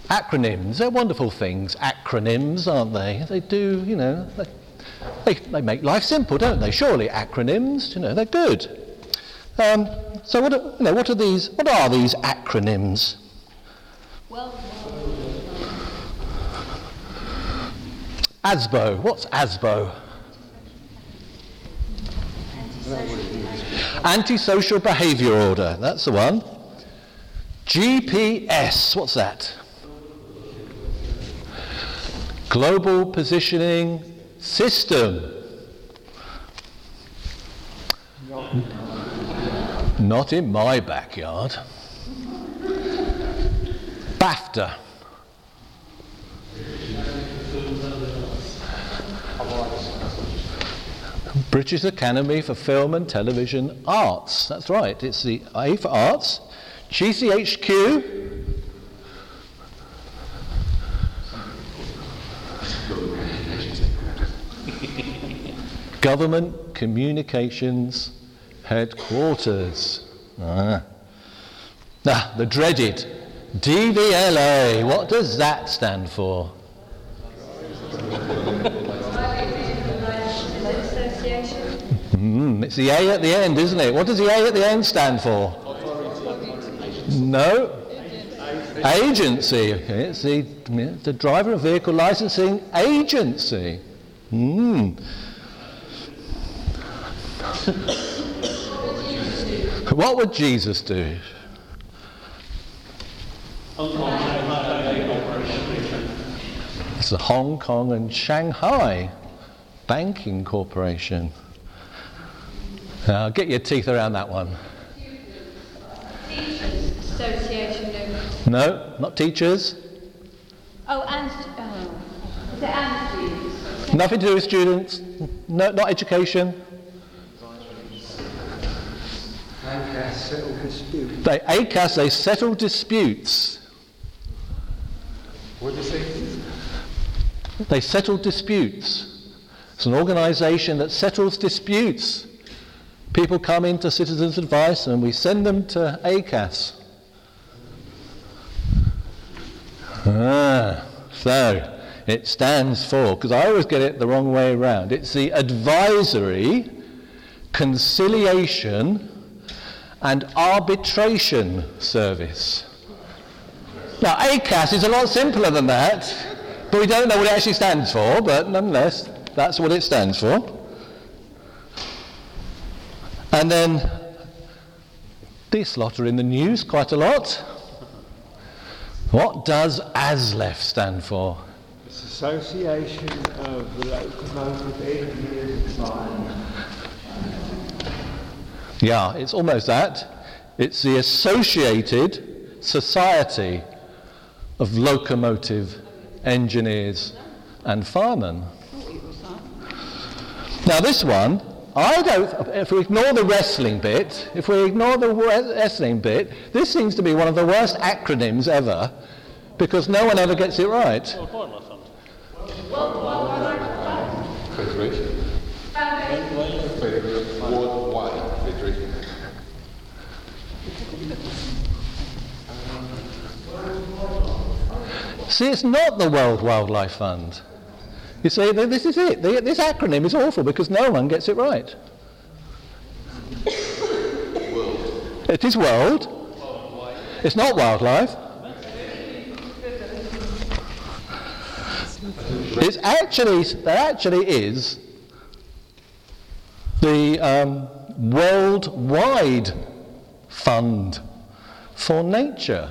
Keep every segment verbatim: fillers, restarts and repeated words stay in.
Acronyms, they're wonderful things, acronyms, aren't they? They do, you know, they, they, they make life simple, don't they? Surely acronyms, you know, they're good. Um, so what are, you know, what are these, what are these acronyms? Well, A S B O, what's A S B O? Antisocial Behaviour Order, that's the one. G P S, what's that? Global Positioning System. Not in my backyard. BAFTA. British Academy for Film and Television Arts. That's right, it's the A for Arts. G C H Q. Government Communications Headquarters. Ah. Ah, the dreaded D V L A. What does that stand for? Mm, it's the A at the end, isn't it? What does the A at the end stand for? No. Agency. It's the, the Driver of Vehicle Licensing Agency. Mm. What would Jesus do? It's the Hong Kong and Shanghai Banking Corporation. Now, get your teeth around that one. Teachers Association. No, not teachers. Oh, and oh. Is it and students? Nothing to do with students. No, not education. ACAS settle disputes. They, ACAS, they settle disputes. What did you say? They settle disputes. It's an organisation that settles disputes. People come into Citizens Advice and we send them to ACAS. Ah, so it stands for, because I always get it the wrong way around, it's the Advisory, Conciliation and Arbitration Service. Now ACAS is a lot simpler than that, but we don't know what it actually stands for, but nonetheless, that's what it stands for. And then, this lot are in the news quite a lot. What does A S L E F stand for? It's Association of the Locomotive Engineers Design. Yeah, it's almost that. It's the Associated Society of Locomotive Engineers and Firemen. Now this one, I don't, if we ignore the wrestling bit, if we ignore the wrestling bit, this seems to be one of the worst acronyms ever, because no one ever gets it right. Federation. Worldwide Federation. See, it's not the World Wildlife Fund. You see, this is it. This acronym is awful because no one gets it right. World. It is world. It's not wildlife. It's actually, that actually is the um, Worldwide Fund for Nature.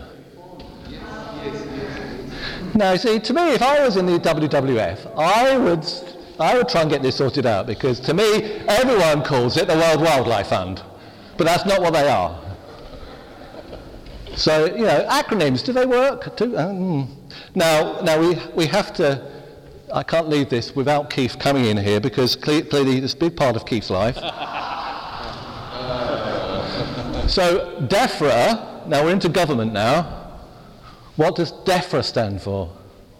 Now, see, to me, if I was in the W W F, I would, I would try and get this sorted out, because to me, everyone calls it the World Wildlife Fund, but that's not what they are. So, you know, acronyms, do they work? Do, um, now, now we we have to. I can't leave this without Keith coming in here, because clearly it's a big part of Keith's life. So, DEFRA. Now we're into government now. What does DEFRA stand for?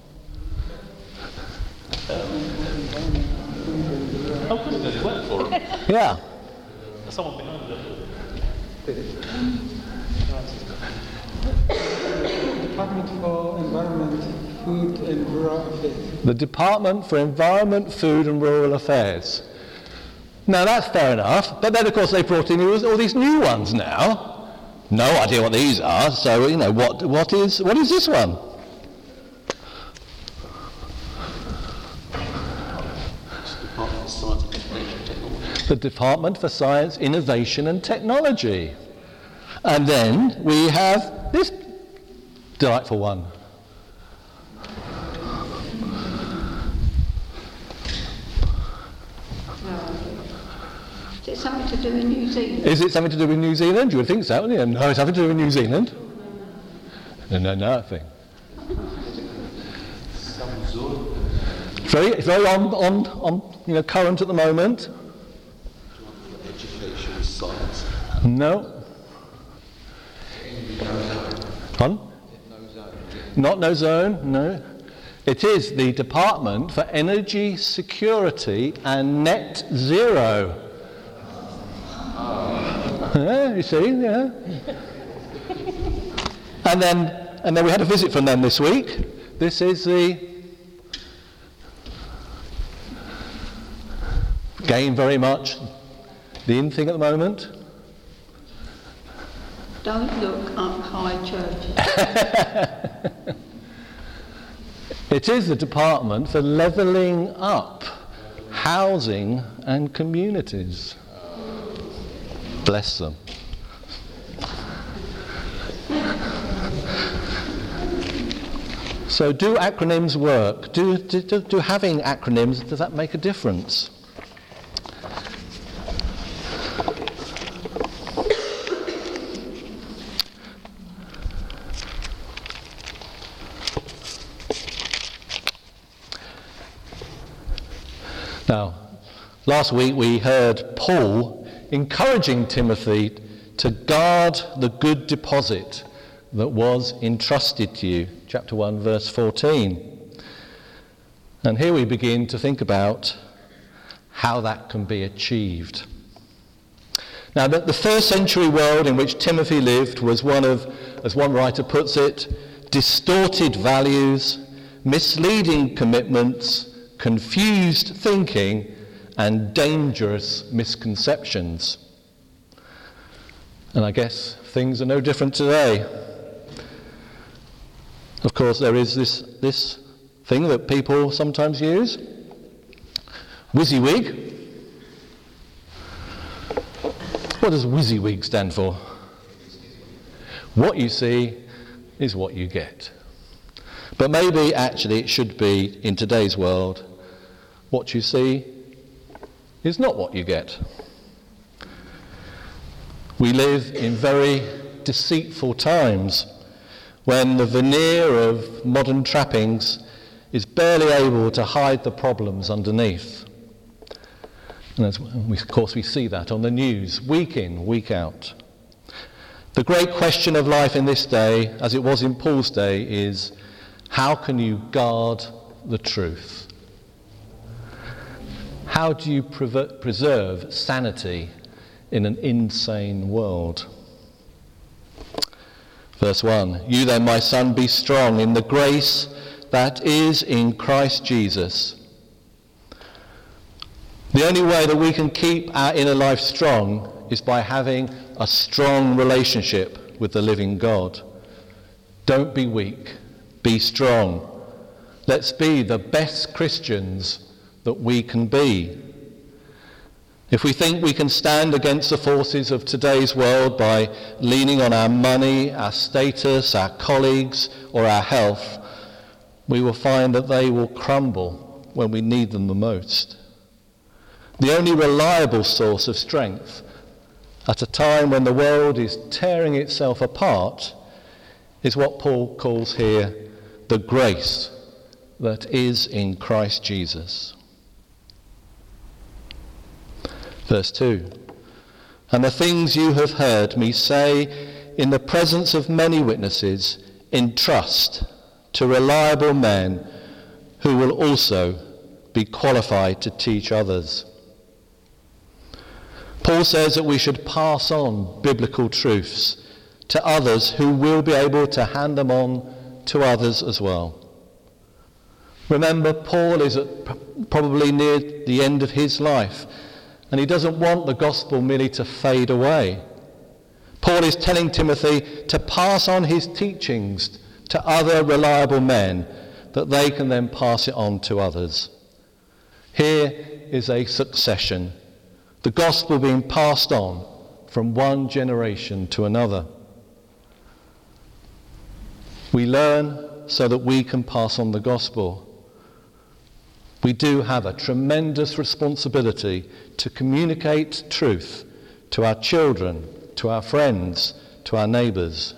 How good does it work for him? Yeah. Someone behind it. Department for Environment, Food and Rural Affairs. The Department for Environment, Food and Rural Affairs. Now that's fair enough, but then of course they brought in all these new ones now. No idea what these are, so you know, what what is what is this one? The Department for Science, Innovation and Technology. And then we have this delightful one. Is it something to do in New Zealand? Is it something to do with New Zealand? You would think so, wouldn't you? No, it's nothing to do with New Zealand. No, no, nothing. Very, very on, on, on, you know, current at the moment. Education, science. No. Pardon? Not no zone, no. It is the Department for Energy Security and Net Zero. Yeah, you see, yeah. And then, and then we had a visit from them this week. This is the, again, very much the in thing at the moment. Don't look up high churches. It is the Department for Levelling Up Housing and Communities. Bless them. So do acronyms work? Do, do, do having acronyms, does that make a difference? Now, last week we heard Paul encouraging Timothy to guard the good deposit that was entrusted to you. Chapter one, verse fourteen. And here we begin to think about how that can be achieved. Now, the, the first century world in which Timothy lived was one of, as one writer puts it, distorted values, misleading commitments, confused thinking, and dangerous misconceptions. And I guess things are no different today. Of course, there is this, this thing that people sometimes use, WYSIWYG. What does WYSIWYG stand for? What you see is what you get. But maybe actually it should be, in today's world, what you see is not what you get. We live in very deceitful times when the veneer of modern trappings is barely able to hide the problems underneath. And as we, of course we see that on the news, week in, week out. The great question of life in this day, as it was in Paul's day, is how can you guard the truth? How do you prever- preserve sanity in an insane world? Verse one, you then, my son, be strong in the grace that is in Christ Jesus. The only way that we can keep our inner life strong is by having a strong relationship with the living God. Don't be weak, be strong. Let's be the best Christians that we can be. If we think we can stand against the forces of today's world by leaning on our money, our status, our colleagues, or our health, we will find that they will crumble when we need them the most. The only reliable source of strength at a time when the world is tearing itself apart is what Paul calls here the grace that is in Christ Jesus. Verse two, and the things you have heard me say in the presence of many witnesses, entrust to reliable men who will also be qualified to teach others. Paul says that we should pass on biblical truths to others who will be able to hand them on to others as well. Remember, Paul is at probably near the end of his life, and he doesn't want the gospel merely to fade away. Paul is telling Timothy to pass on his teachings to other reliable men, that they can then pass it on to others. Here is a succession, the gospel being passed on from one generation to another. We learn so that we can pass on the gospel. We do have a tremendous responsibility to communicate truth to our children, to our friends, to our neighbours.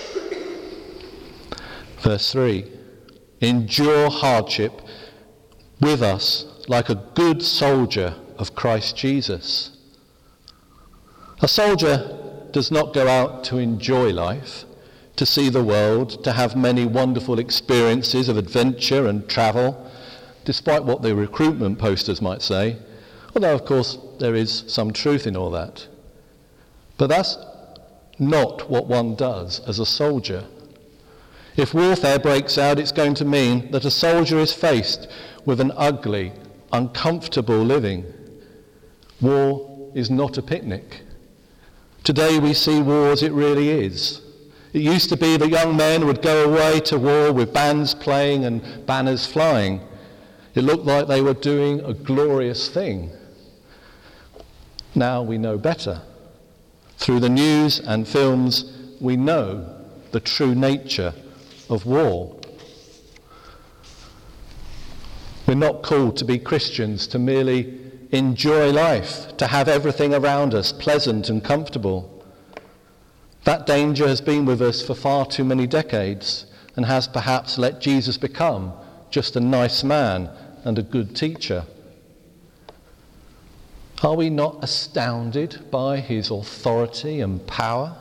Verse three, endure hardship with us like a good soldier of Christ Jesus. A soldier does not go out to enjoy life, to see the world, to have many wonderful experiences of adventure and travel, despite what the recruitment posters might say, although of course there is some truth in all that. But that's not what one does as a soldier. If warfare breaks out, it's going to mean that a soldier is faced with an ugly, uncomfortable living. War is not a picnic. Today we see war as it really is. It used to be that young men would go away to war with bands playing and banners flying. It looked like they were doing a glorious thing. Now we know better. Through the news and films, we know the true nature of war. We're not called to be Christians to merely enjoy life, to have everything around us pleasant and comfortable. That danger has been with us for far too many decades and has perhaps let Jesus become just a nice man and a good teacher. Are we not astounded by his authority and power?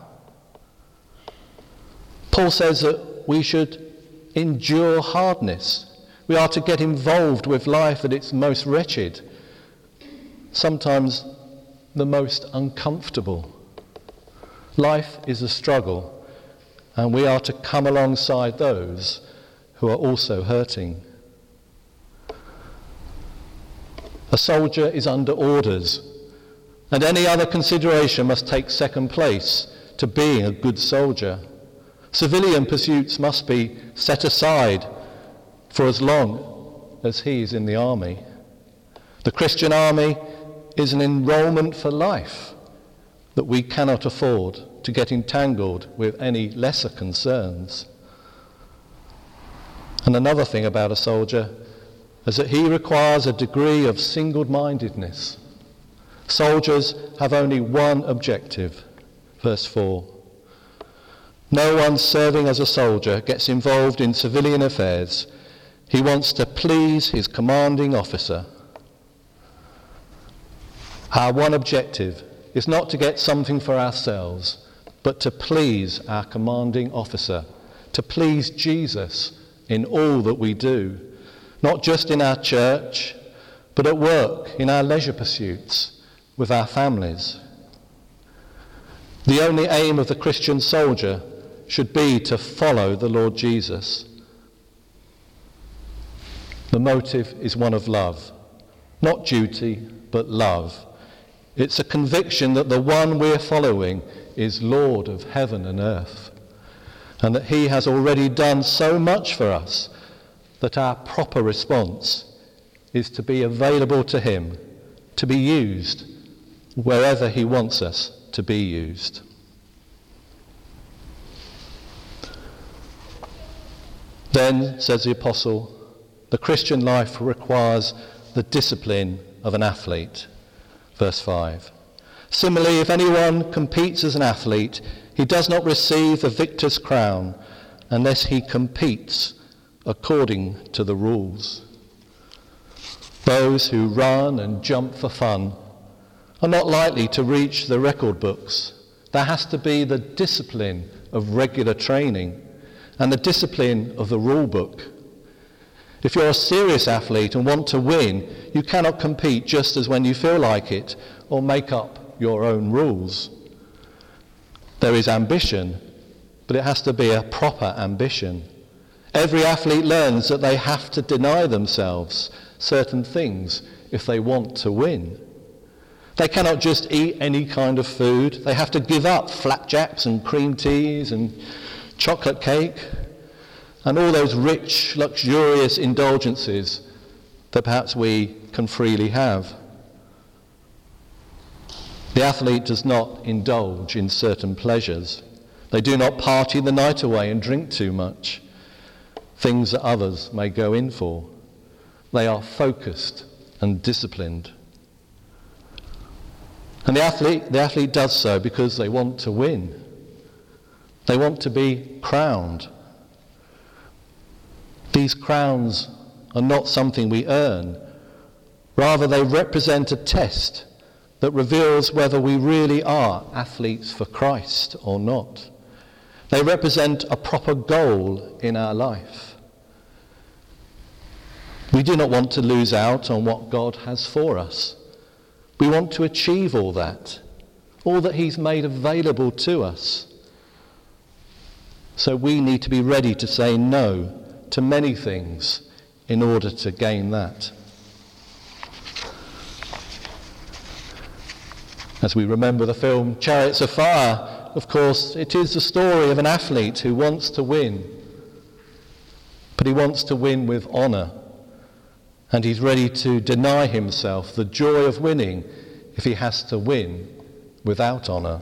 Paul says that we should endure hardness. We are to get involved with life at its most wretched, sometimes the most uncomfortable. Life is a struggle, and we are to come alongside those who are also hurting. A soldier is under orders, and any other consideration must take second place to being a good soldier. Civilian pursuits must be set aside for as long as he is in the army. The Christian army is an enrolment for life that we cannot afford to get entangled with any lesser concerns. And another thing about a soldier is that he requires a degree of single-mindedness. Soldiers have only one objective. Verse four. No one serving as a soldier gets involved in civilian affairs. He wants to please his commanding officer. Our one objective is not to get something for ourselves, but to please our commanding officer, to please Jesus in all that we do, not just in our church, but at work, in our leisure pursuits, with our families. The only aim of the Christian soldier should be to follow the Lord Jesus. The motive is one of love, not duty, but love. It's a conviction that the one we're following is Lord of heaven and earth, and that he has already done so much for us that our proper response is to be available to him, to be used wherever he wants us to be used. Then, says the apostle, the Christian life requires the discipline of an athlete. Verse five. Similarly, if anyone competes as an athlete, he does not receive the victor's crown unless he competes according to the rules. Those who run and jump for fun are not likely to reach the record books. There has to be the discipline of regular training and the discipline of the rule book. If you're a serious athlete and want to win, you cannot compete just as when you feel like it or make up your own rules. There is ambition, but it has to be a proper ambition. Every athlete learns that they have to deny themselves certain things if they want to win. They cannot just eat any kind of food. They have to give up flapjacks and cream teas and chocolate cake and all those rich, luxurious indulgences that perhaps we can freely have. The athlete does not indulge in certain pleasures. They do not party the night away and drink too much, things that others may go in for. They are focused and disciplined. And the athlete, the athlete does so because they want to win. They want to be crowned. These crowns are not something we earn. Rather, they represent a test that reveals whether we really are athletes for Christ or not. They represent a proper goal in our life. We do not want to lose out on what God has for us. We want to achieve all that, all that he's made available to us. So we need to be ready to say no to many things in order to gain that. As we remember the film Chariots of Fire, of course, it is the story of an athlete who wants to win, but he wants to win with honour, and he's ready to deny himself the joy of winning if he has to win without honour.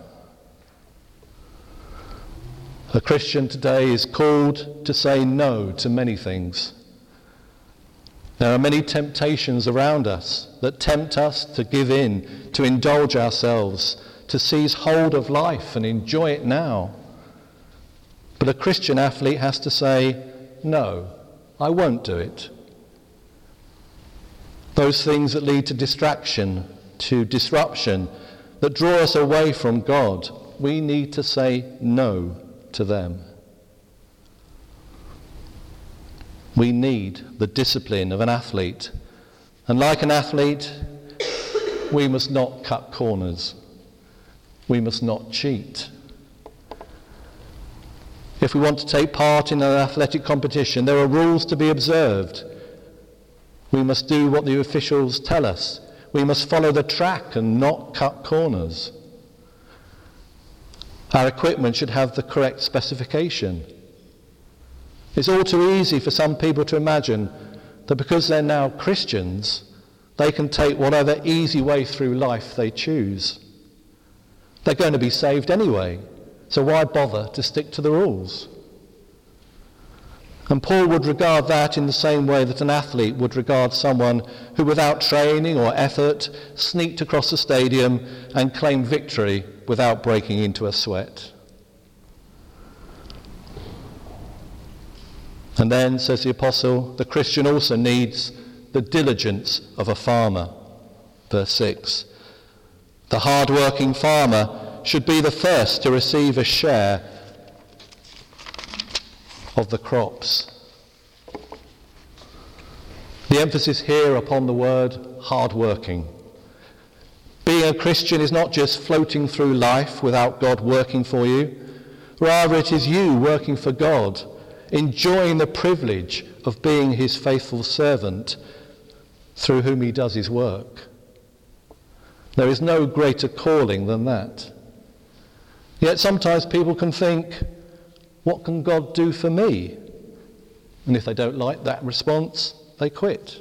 A Christian today is called to say no to many things. There are many temptations around us that tempt us to give in, to indulge ourselves, to seize hold of life and enjoy it now. But a Christian athlete has to say, no, I won't do it. Those things that lead to distraction, to disruption, that draw us away from God, we need to say no to them. We need the discipline of an athlete. And like an athlete, we must not cut corners. We must not cheat. If we want to take part in an athletic competition, there are rules to be observed. We must do what the officials tell us. We must follow the track and not cut corners. Our equipment should have the correct specification. It's all too easy for some people to imagine that because they're now Christians, they can take whatever easy way through life they choose. They're going to be saved anyway, so why bother to stick to the rules? And Paul would regard that in the same way that an athlete would regard someone who without training or effort sneaked across the stadium and claimed victory without breaking into a sweat. And then, says the apostle, the Christian also needs the diligence of a farmer. Verse six. The hard-working farmer should be the first to receive a share of the crops. The emphasis here upon the word hard-working. Being a Christian is not just floating through life without God working for you. Rather, it is you working for God, enjoying the privilege of being his faithful servant through whom he does his work. There is no greater calling than that. Yet sometimes people can think, what can God do for me? And if they don't like that response, they quit.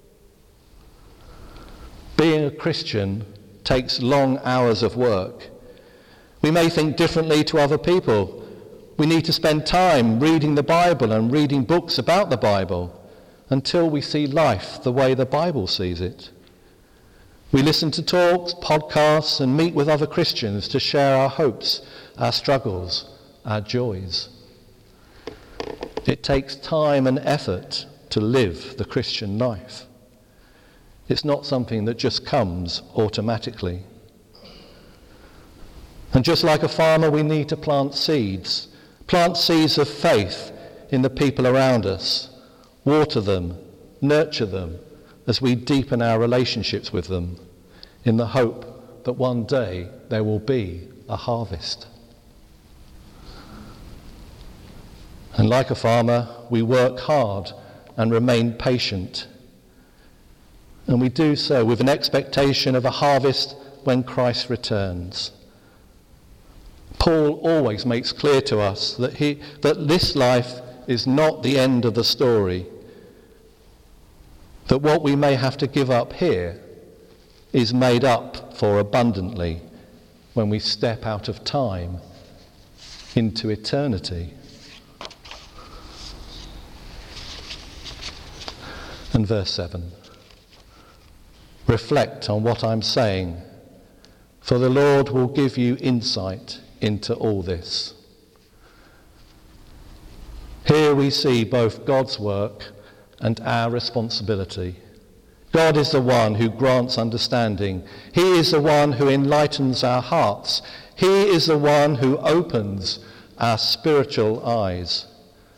Being a Christian takes long hours of work. We may think differently to other people. We need to spend time reading the Bible and reading books about the Bible until we see life the way the Bible sees it. We listen to talks, podcasts, and meet with other Christians to share our hopes, our struggles, our joys. It takes time and effort to live the Christian life. It's not something that just comes automatically. And just like a farmer, we need to plant seeds. Plant seeds of faith in the people around us. Water them, nurture them as we deepen our relationships with them in the hope that one day there will be a harvest. And And like a farmer, we work hard and remain patient. And we do so with an expectation of a harvest when Christ returns. Paul always makes clear to us that he that this life is not the end of the story, that what we may have to give up here is made up for abundantly when we step out of time into eternity. And verse seven. Reflect on what I'm saying, for the Lord will give you insight into all this. Here we see both God's work and our responsibility. God is the one who grants understanding. He is the one who enlightens our hearts. He is the one who opens our spiritual eyes.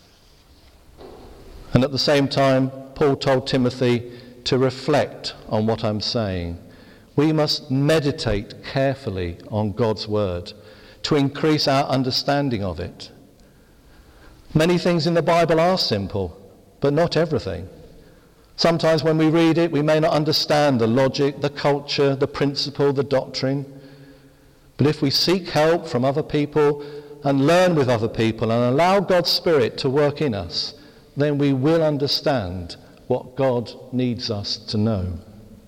And at the same time, Paul told Timothy to reflect on what I'm saying. We must meditate carefully on God's word to increase our understanding of it. Many things in the Bible are simple, but not everything. Sometimes when we read it, we may not understand the logic, the culture, the principle, the doctrine. But if we seek help from other people and learn with other people and allow God's Spirit to work in us, then we will understand what God needs us to know.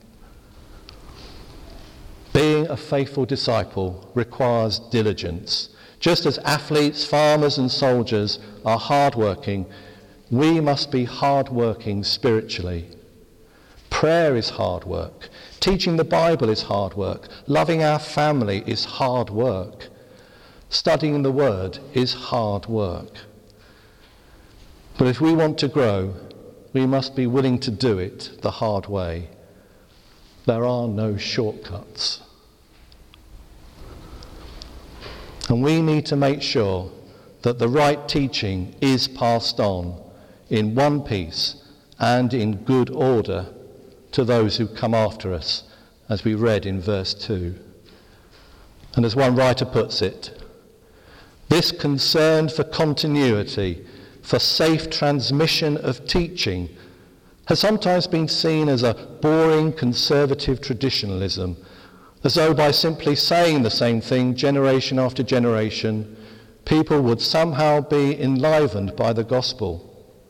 Being a faithful disciple requires diligence. Just as athletes, farmers and soldiers are hardworking, we must be hardworking spiritually. Prayer is hard work. Teaching the Bible is hard work. Loving our family is hard work. Studying the Word is hard work. But if we want to grow, we must be willing to do it the hard way. There are no shortcuts. And we need to make sure that the right teaching is passed on in one piece and in good order to those who come after us, as we read in verse two. And as one writer puts it, this concern for continuity, for safe transmission of teaching, has sometimes been seen as a boring conservative traditionalism, as though by simply saying the same thing generation after generation, people would somehow be enlivened by the gospel.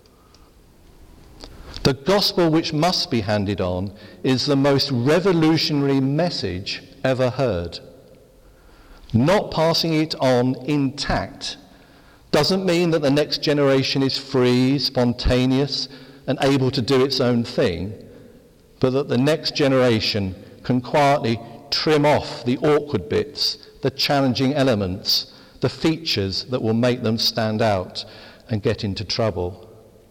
The gospel which must be handed on is the most revolutionary message ever heard. Not passing it on intact doesn't mean that the next generation is free, spontaneous, and able to do its own thing, but that the next generation can quietly trim off the awkward bits, the challenging elements, the features that will make them stand out and get into trouble.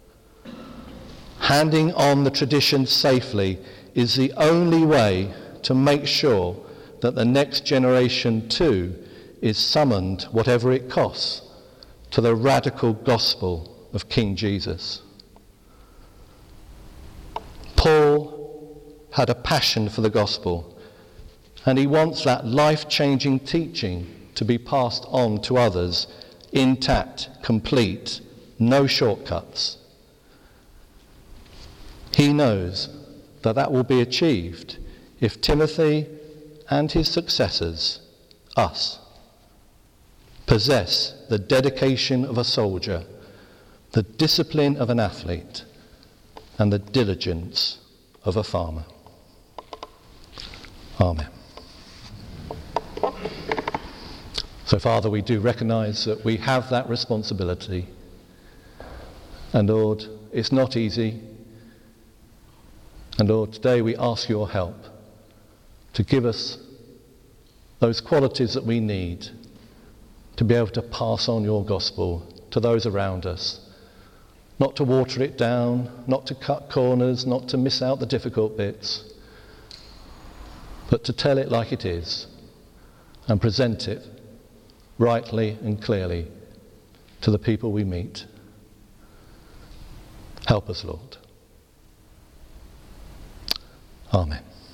Handing on the tradition safely is the only way to make sure that the next generation too is summoned, whatever it costs, to the radical gospel of King Jesus. Paul had a passion for the gospel, and he wants that life-changing teaching to be passed on to others, intact, complete, no shortcuts. He knows that that will be achieved if Timothy and his successors, us, possess the dedication of a soldier, the discipline of an athlete, and the diligence of a farmer. Amen. So, Father, we do recognise that we have that responsibility. And Lord, it's not easy. And Lord, today we ask your help to give us those qualities that we need to be able to pass on your gospel to those around us. Not to water it down, not to cut corners, not to miss out the difficult bits, but to tell it like it is and present it rightly and clearly to the people we meet. Help us, Lord. Amen.